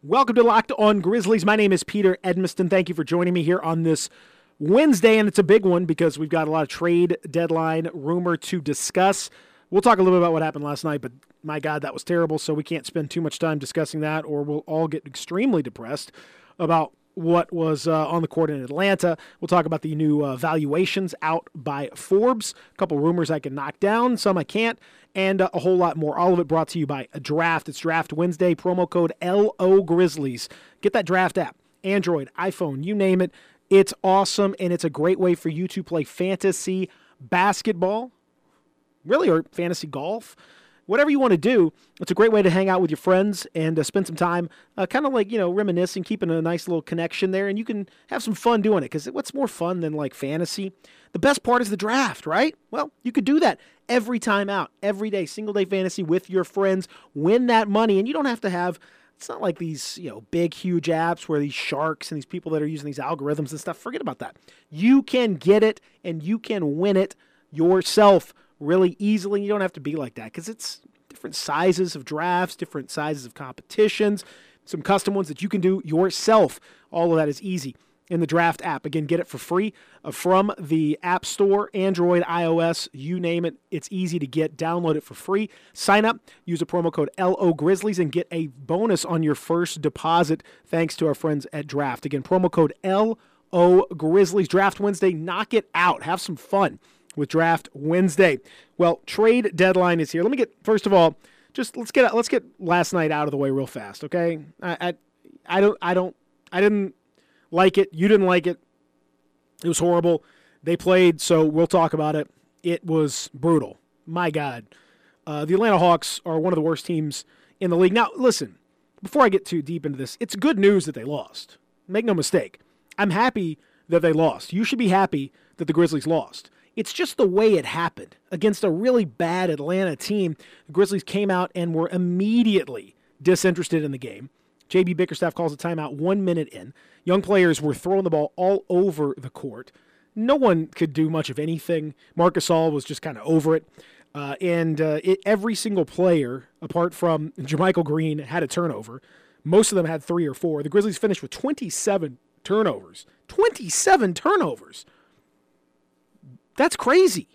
Welcome to Locked On Grizzlies. My name is Peter Edmiston. Thank you for joining me here on this Wednesday, and it's a big one because we've got a lot of trade deadline rumor to discuss. We'll talk a little bit about what happened last night, but my God, that was terrible, so we can't spend too much time discussing that, or we'll all get extremely depressed about what was on the court in Atlanta. We'll talk about the new valuations out by Forbes, a couple rumors I can knock down, some I can't, and a whole lot more. All of it brought to you by Draft. It's Draft Wednesday, promo code LO Grizzlies. Get that Draft app, Android, iPhone, you name it. It's awesome, and it's a great way for you to play fantasy basketball, really, or fantasy golf. Whatever you want to do, it's a great way to hang out with your friends and spend some time kind of like, reminiscing, keeping a nice little connection there, and you can have some fun doing it, because what's more fun than like fantasy? The best part is the draft, right? Well, you could do that every time out, every day, single day fantasy with your friends, win that money, and you don't have to have, it's not like these, big, huge apps where these sharks and these people that are using these algorithms and stuff, forget about that. You can get it and you can win it yourself really easily. You don't have to be like that because it's different sizes of drafts, different sizes of competitions, some custom ones that you can do yourself. All of that is easy in the Draft app. Again, get it for free from the App Store, Android, iOS, you name it. It's easy to get. Download it for free. Sign up, use a promo code LO Grizzlies, and get a bonus on your first deposit thanks to our friends at Draft. Again, promo code LO Grizzlies. Draft Wednesday, knock it out. Have some fun with Draft Wednesday. Well, trade deadline is here. Let me get, first of all, just let's get last night out of the way real fast, okay? I didn't like it. You didn't like it. It was horrible. They played, so we'll talk about it. It was brutal. My God. The Atlanta Hawks are one of the worst teams in the league. Now, listen, before I get too deep into this, it's good news that they lost. Make no mistake. I'm happy that they lost. You should be happy that the Grizzlies lost. It's just the way it happened. Against a really bad Atlanta team, the Grizzlies came out and were immediately disinterested in the game. J.B. Bickerstaff calls a timeout 1 minute in. Young players were throwing the ball all over the court. No one could do much of anything. Marc Gasol was just kind of over it. Every single player, apart from JaMychal Green, had a turnover. Most of them had 3 or 4. The Grizzlies finished with 27 turnovers. 27 turnovers. That's crazy.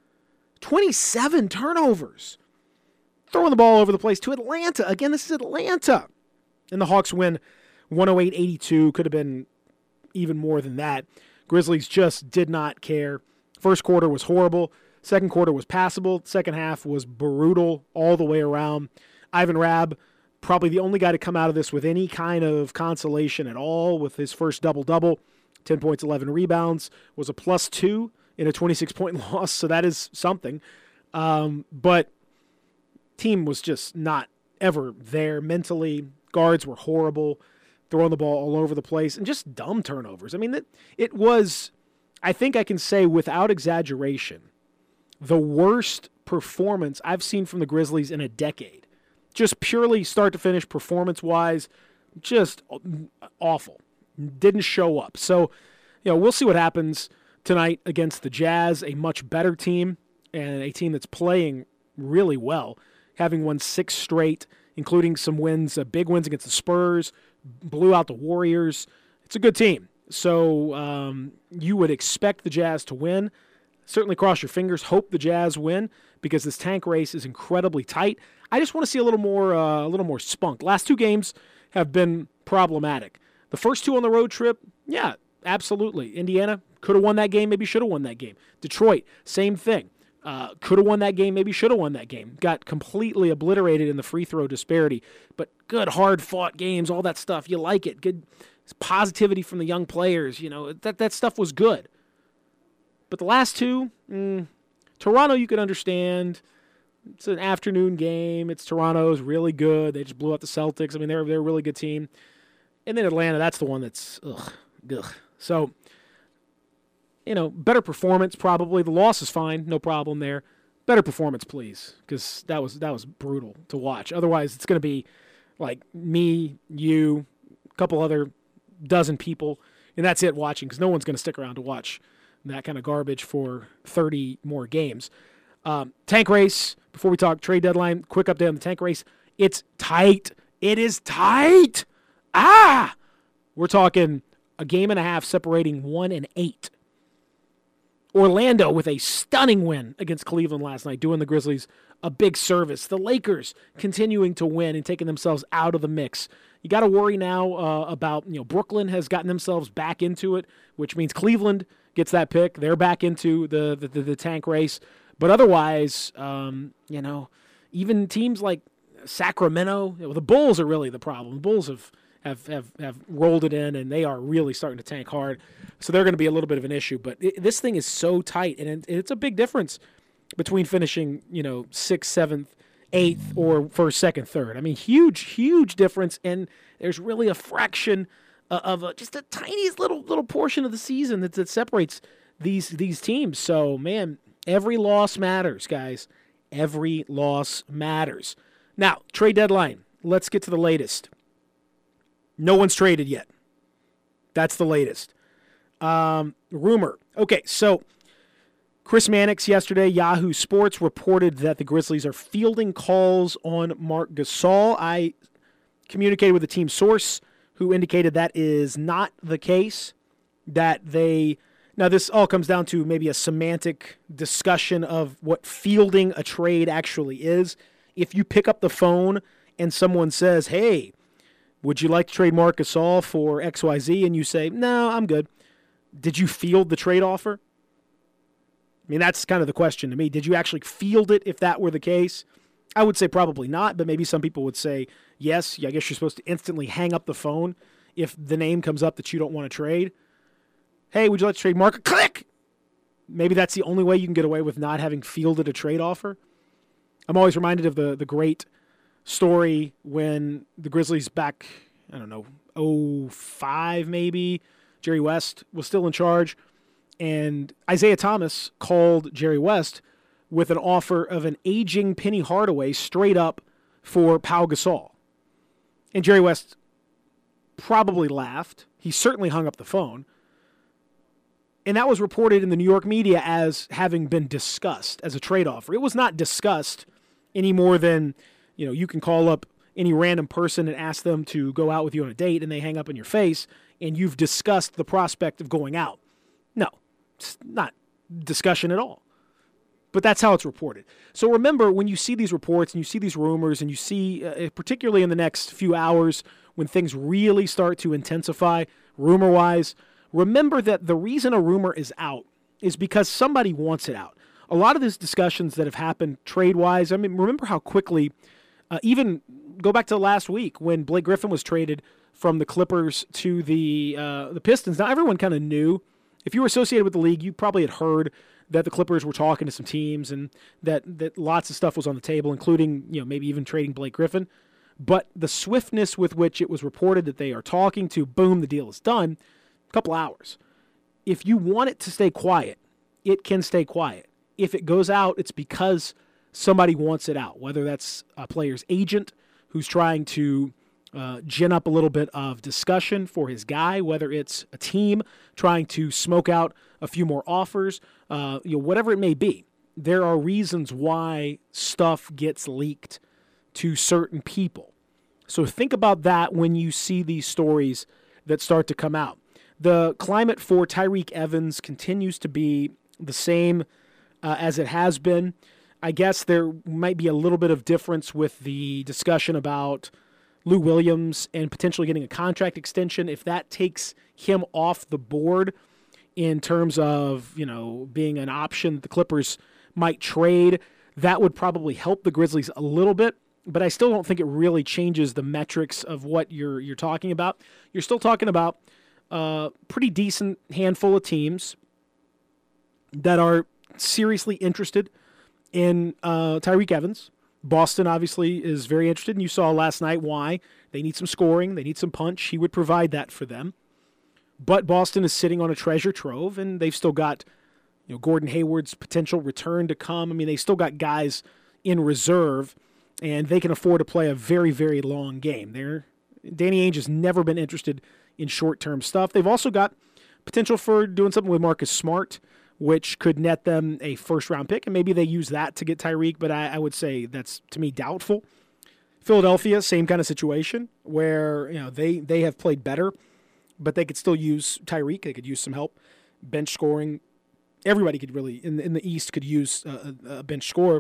27 turnovers. Throwing the ball over the place to Atlanta. Again, this is Atlanta. And the Hawks win 108-82. Could have been even more than that. Grizzlies just did not care. First quarter was horrible. Second quarter was passable. Second half was brutal all the way around. Ivan Rabb, probably the only guy to come out of this with any kind of consolation at all with his first double-double. 10 points, 11 rebounds. Was a +2 in a 26-point loss, so that is something. But team was just not ever there mentally. Guards were horrible, throwing the ball all over the place, and just dumb turnovers. I mean, it was, I think I can say without exaggeration, the worst performance I've seen from the Grizzlies in a decade. Just purely start to finish performance-wise, just awful. Didn't show up. So, we'll see what happens tonight against the Jazz, a much better team and a team that's playing really well, having won 6 straight, including some wins, big wins against the Spurs, blew out the Warriors. It's a good team. So you would expect the Jazz to win. Certainly cross your fingers, hope the Jazz win, because this tank race is incredibly tight. I just want to see a little more spunk. Last 2 games have been problematic. The first 2 on the road trip, yeah, absolutely. Indiana could have won that game, maybe should have won that game. Detroit, same thing. Could have won that game, maybe should have won that game. Got completely obliterated in the free throw disparity. But good, hard-fought games, all that stuff. You like it. Good positivity from the young players. That stuff was good. But the last 2, Toronto you could understand. It's an afternoon game. It's Toronto's really good. They just blew out the Celtics. I mean, they're a really good team. And then Atlanta, that's the one that's ugh. So, better performance probably. The loss is fine, no problem there. Better performance, please, because that was brutal to watch. Otherwise, it's going to be like me, you, a couple other dozen people, and that's it watching, because no one's going to stick around to watch that kind of garbage for 30 more games. Tank race, before we talk trade deadline, quick update on the tank race. It's tight. It is tight. We're talking a game and a half separating 1 and 8. Orlando with a stunning win against Cleveland last night, doing the Grizzlies a big service. The Lakers continuing to win and taking themselves out of the mix. You got to worry now about, Brooklyn has gotten themselves back into it, which means Cleveland gets that pick. They're back into the tank race. But otherwise, even teams like Sacramento, the Bulls are really the problem. The Bulls have rolled it in, and they are really starting to tank hard. So they're going to be a little bit of an issue. But this thing is so tight, and it's a big difference between finishing, 6th, 7th, 8th, or 1st, 2nd, 3rd. I mean, huge difference, and there's really a fraction of just a tiniest little portion of the season that separates these teams. So, man, every loss matters, guys. Every loss matters. Now, trade deadline. Let's get to the latest. No one's traded yet. That's the latest. Rumor. Okay, so Chris Mannix yesterday, Yahoo Sports, reported that the Grizzlies are fielding calls on Marc Gasol. I communicated with a team source who indicated that is not the case, that now this all comes down to maybe a semantic discussion of what fielding a trade actually is. If you pick up the phone and someone says, hey, would you like to trade Marc Gasol for XYZ? And you say, no, I'm good. Did you field the trade offer? I mean, that's kind of the question to me. Did you actually field it if that were the case? I would say probably not, but maybe some people would say, yes, I guess you're supposed to instantly hang up the phone if the name comes up that you don't want to trade. Hey, would you like to trade Marc? Click! Maybe that's the only way you can get away with not having fielded a trade offer. I'm always reminded of the great story when the Grizzlies back, 05 maybe, Jerry West was still in charge, and Isaiah Thomas called Jerry West with an offer of an aging Penny Hardaway straight up for Pau Gasol. And Jerry West probably laughed. He certainly hung up the phone. And that was reported in the New York media as having been discussed as a trade offer. It was not discussed any more than, you can call up any random person and ask them to go out with you on a date and they hang up in your face and you've discussed the prospect of going out. No, it's not discussion at all. But that's how it's reported. So remember, when you see these reports and you see these rumors and you see, particularly in the next few hours, when things really start to intensify rumor-wise, remember that the reason a rumor is out is because somebody wants it out. A lot of these discussions that have happened trade-wise, I mean, remember how quickly, even go back to last week when Blake Griffin was traded from the Clippers to the Pistons. Now, everyone kind of knew. If you were associated with the league, you probably had heard that the Clippers were talking to some teams and that lots of stuff was on the table, including, maybe even trading Blake Griffin. But the swiftness with which it was reported that they are talking to, boom, the deal is done, a couple hours. If you want it to stay quiet, it can stay quiet. If it goes out, it's because somebody wants it out, whether that's a player's agent who's trying to gin up a little bit of discussion for his guy, whether it's a team trying to smoke out a few more offers, whatever it may be. There are reasons why stuff gets leaked to certain people. So think about that when you see these stories that start to come out. The climate for Tyreke Evans continues to be the same as it has been. I guess there might be a little bit of difference with the discussion about Lou Williams and potentially getting a contract extension. If that takes him off the board in terms of, being an option that the Clippers might trade, that would probably help the Grizzlies a little bit. But I still don't think it really changes the metrics of what you're talking about. You're still talking about a pretty decent handful of teams that are seriously interested in Tyreke Evans. Boston obviously is very interested, and you saw last night why. They need some scoring. They need some punch. He would provide that for them. But Boston is sitting on a treasure trove, and they've still got Gordon Hayward's potential return to come. I mean, they still got guys in reserve, and they can afford to play a very, very long game. Danny Ainge has never been interested in short-term stuff. They've also got potential for doing something with Marcus Smart, which could net them a first-round pick, and maybe they use that to get Tyreke, but I would say that's, to me, doubtful. Philadelphia, same kind of situation where they have played better, but they could still use Tyreek. They could use some help, bench scoring. Everybody could really in the East could use a bench score.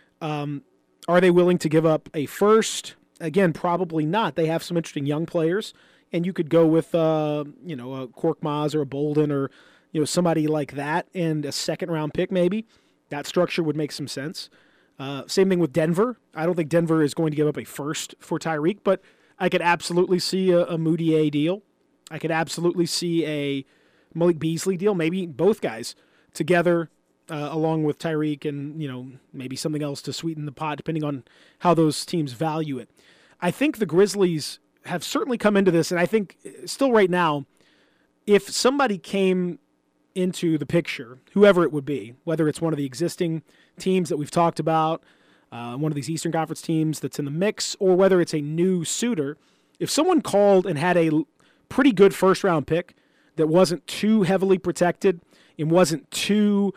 Are they willing to give up a first? Again, probably not. They have some interesting young players, and you could go with a Korkmaz or a Bolden or somebody like that, and a second-round pick maybe. That structure would make some sense. Same thing with Denver. I don't think Denver is going to give up a first for Tyreek, but I could absolutely see a Moutier deal. I could absolutely see a Malik Beasley deal, maybe both guys together along with Tyreek and maybe something else to sweeten the pot depending on how those teams value it. I think the Grizzlies have certainly come into this, and I think still right now, if somebody came into the picture, whoever it would be, whether it's one of the existing teams that we've talked about, one of these Eastern Conference teams that's in the mix, or whether it's a new suitor, if someone called and had a pretty good first-round pick that wasn't too heavily protected and wasn't too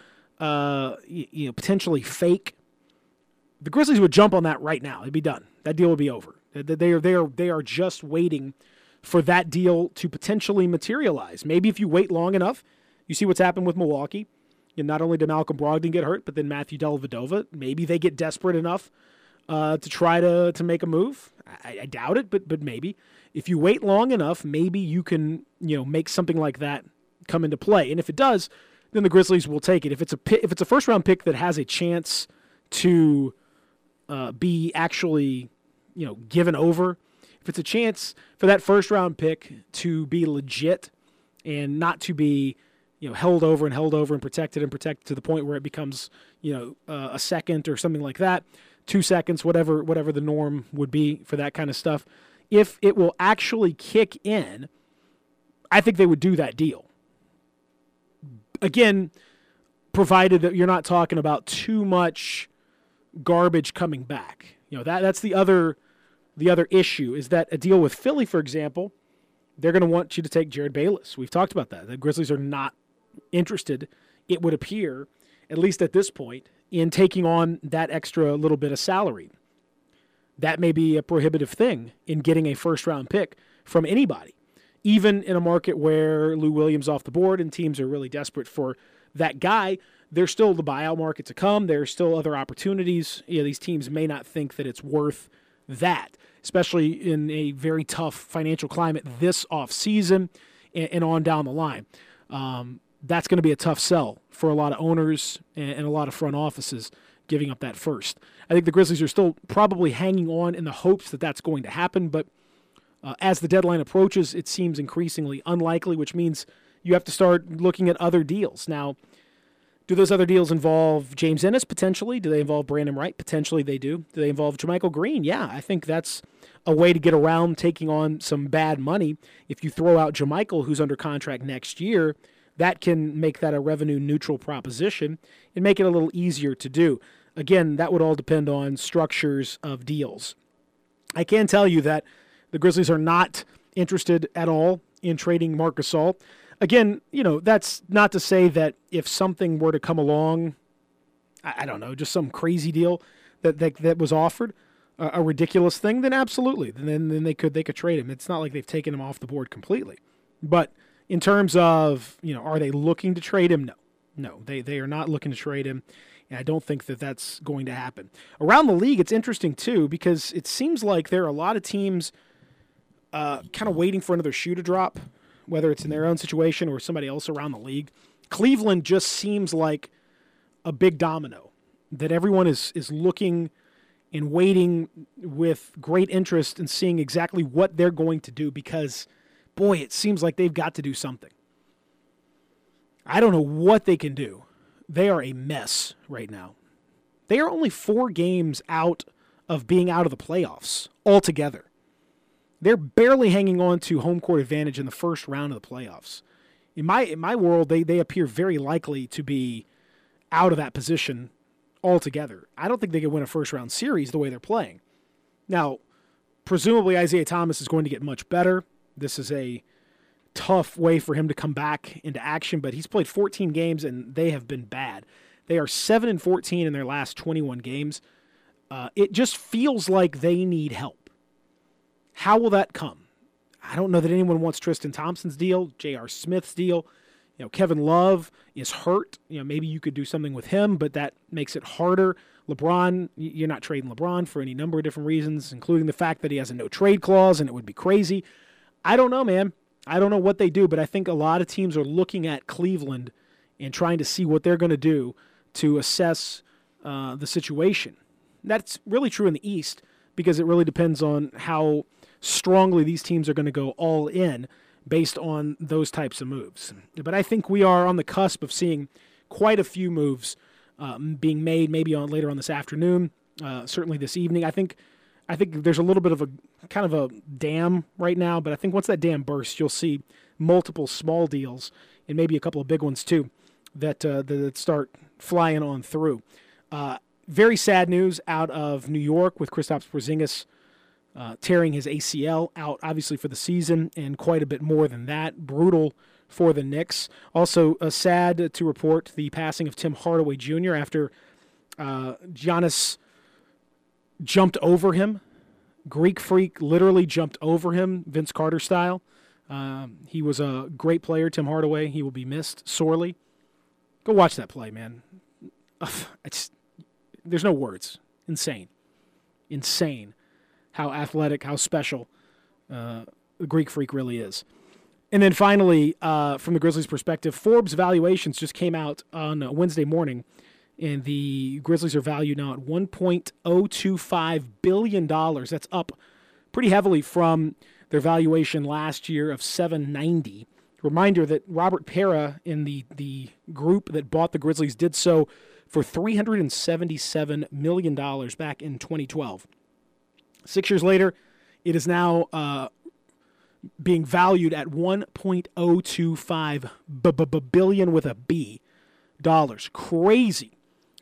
potentially fake, the Grizzlies would jump on that right now. It'd be done. That deal would be over. They are just waiting for that deal to potentially materialize. Maybe if you wait long enough, you see what's happened with Milwaukee. Not only did Malcolm Brogdon get hurt, but then Matthew Dellavedova. Maybe they get desperate enough to try to make a move. I doubt it, but maybe. If you wait long enough, maybe you can make something like that come into play. And if it does, then the Grizzlies will take it. If it's a first round pick that has a chance to be actually given over, if it's a chance for that first round pick to be legit and not to be held over and protected to the point where it becomes a second or something like that, 2 seconds, whatever the norm would be for that kind of stuff. If it will actually kick in, I think they would do that deal. Again, provided that you're not talking about too much garbage coming back. That's the other issue is that a deal with Philly, for example, they're going to want you to take Jared Bayless. We've talked about that. The Grizzlies are not interested, it would appear, at least at this point, in taking on that extra little bit of salary. That may be a prohibitive thing in getting a first-round pick from anybody, even in a market where Lou Williams off the board and teams are really desperate for that guy. There's still the buyout market to come. There's still other opportunities. These teams may not think that it's worth that, especially in a very tough financial climate this offseason and on down the line. That's going to be a tough sell for a lot of owners and a lot of front offices giving up that first. I think the Grizzlies are still probably hanging on in the hopes that that's going to happen, but as the deadline approaches, it seems increasingly unlikely, which means you have to start looking at other deals. Now, do those other deals involve James Ennis potentially? Do they involve Brandon Wright? Potentially they do. Do they involve JaMychal Green? Yeah, I think that's a way to get around taking on some bad money. If you throw out JaMychal, who's under contract next year, that can make that a revenue-neutral proposition and make it a little easier to do. Again, that would all depend on structures of deals. I can tell you that the Grizzlies are not interested at all in trading Marc Gasol. Again, that's not to say that if something were to come along, I don't know, just some crazy deal that was offered, a ridiculous thing, then absolutely. Then they could trade him. It's not like they've taken him off the board completely. But in terms of, are they looking to trade him? No, they are not looking to trade him. And I don't think that that's going to happen. Around the league, it's interesting, too, because it seems like there are a lot of teams kind of waiting for another shoe to drop, whether it's in their own situation or somebody else around the league. Cleveland just seems like a big domino that everyone is looking and waiting with great interest and seeing exactly what they're going to do because, boy, it seems like they've got to do something. I don't know what they can do. They are a mess right now. They are only 4 games out of being out of the playoffs altogether. They're barely hanging on to home court advantage in the first round of the playoffs. In my world, they appear very likely to be out of that position altogether. I don't think they could win a first-round series the way they're playing. Now, presumably Isaiah Thomas is going to get much better. This is a tough way for him to come back into action, but he's played 14 games, and they have been bad. They are 7-14 in their last 21 games. It just feels like they need help. How will that come? I don't know that anyone wants Tristan Thompson's deal, J.R. Smith's deal. Kevin Love is hurt. Maybe you could do something with him, but that makes it harder. LeBron, you're not trading LeBron for any number of different reasons, including the fact that he has a no-trade clause, and it would be crazy. I don't know, man. I don't know what they do, but I think a lot of teams are looking at Cleveland and trying to see what they're going to do to assess the situation. That's really true in the East because it really depends on how strongly these teams are going to go all in based on those types of moves. But I think we are on the cusp of seeing quite a few moves being made, maybe later on this afternoon, certainly this evening. I think there's a little bit of a kind of a dam right now, but I think once that dam bursts, you'll see multiple small deals and maybe a couple of big ones too that start flying on through. Very sad news out of New York with Kristaps Porzingis tearing his ACL out, obviously, for the season, and quite a bit more than that. Brutal for the Knicks. Also, sad to report the passing of Tim Hardaway Jr. after Giannis jumped over him. Greek Freak literally jumped over him, Vince Carter style. He was a great player, Tim Hardaway. He will be missed sorely. Go watch that play, man. There's no words. Insane how athletic, how special the Greek Freak really is. And then finally, from the Grizzlies' perspective, Forbes valuations just came out on Wednesday morning, and the Grizzlies are valued now at $1.025 billion. That's up pretty heavily from their valuation last year of $790. Reminder that Robert Pera in the group that bought the Grizzlies did so for $377 million back in 2012. 6 years later, it is now being valued at $1.025 billion with a B dollars. Crazy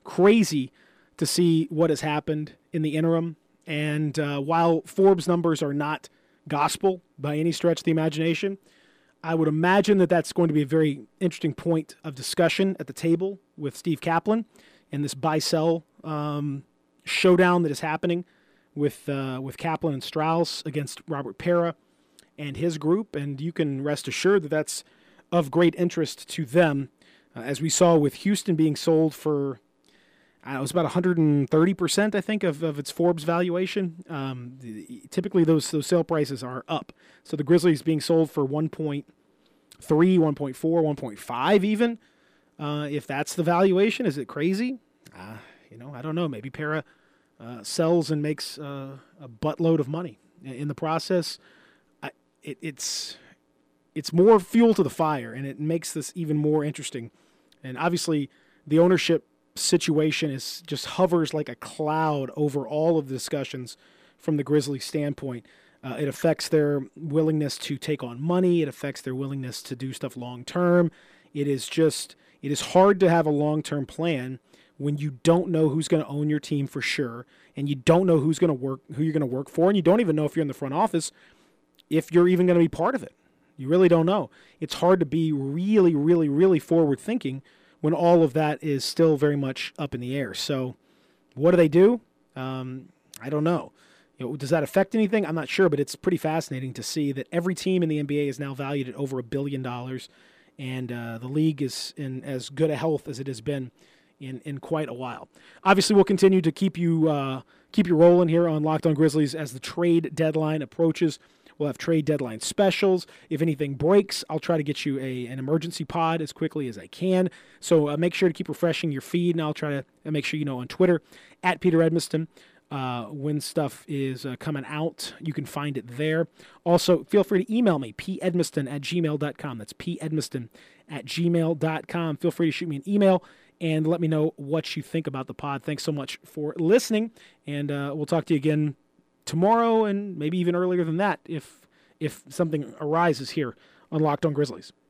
to see what has happened in the interim. And while Forbes numbers are not gospel by any stretch of the imagination, I would imagine that that's going to be a very interesting point of discussion at the table with Steve Kaplan and this buy-sell showdown that is happening with Kaplan and Strauss against Robert Pera and his group. And you can rest assured that that's of great interest to them, as we saw with Houston being sold for, it was about 130%, I think, of its Forbes valuation. Typically, those sale prices are up. So the Grizzlies being sold for 1.3, 1.4, 1.5 even. If that's the valuation, is it crazy? I don't know. Maybe Pera sells and makes a buttload of money in the process. It's more fuel to the fire, and it makes this even more interesting. And obviously, the ownership situation is just hovers like a cloud over all of the discussions from the Grizzlies' standpoint. It affects their willingness to take on money. It affects their willingness to do stuff long term. It is hard to have a long-term plan when you don't know who's going to own your team for sure, and you don't know who you're going to work for, and you don't even know if you're in the front office, if you're even going to be part of it. You really don't know. It's hard to be really, really, really forward-thinking when all of that is still very much up in the air. So what do? I don't know. Does that affect anything? I'm not sure, but it's pretty fascinating to see that every team in the NBA is now valued at over $1 billion, and the league is in as good a health as it has been in quite a while. Obviously, we'll continue to keep you rolling here on Locked On Grizzlies as the trade deadline approaches. We'll have trade deadline specials. If anything breaks, I'll try to get you an emergency pod as quickly as I can. So make sure to keep refreshing your feed, and I'll try to make sure you know on Twitter, at Peter Edmiston, when stuff is coming out. You can find it there. Also, feel free to email me, pedmiston@gmail.com. That's pedmiston@gmail.com. Feel free to shoot me an email and let me know what you think about the pod. Thanks so much for listening, and we'll talk to you again tomorrow, and maybe even earlier than that if something arises here on Locked On Grizzlies.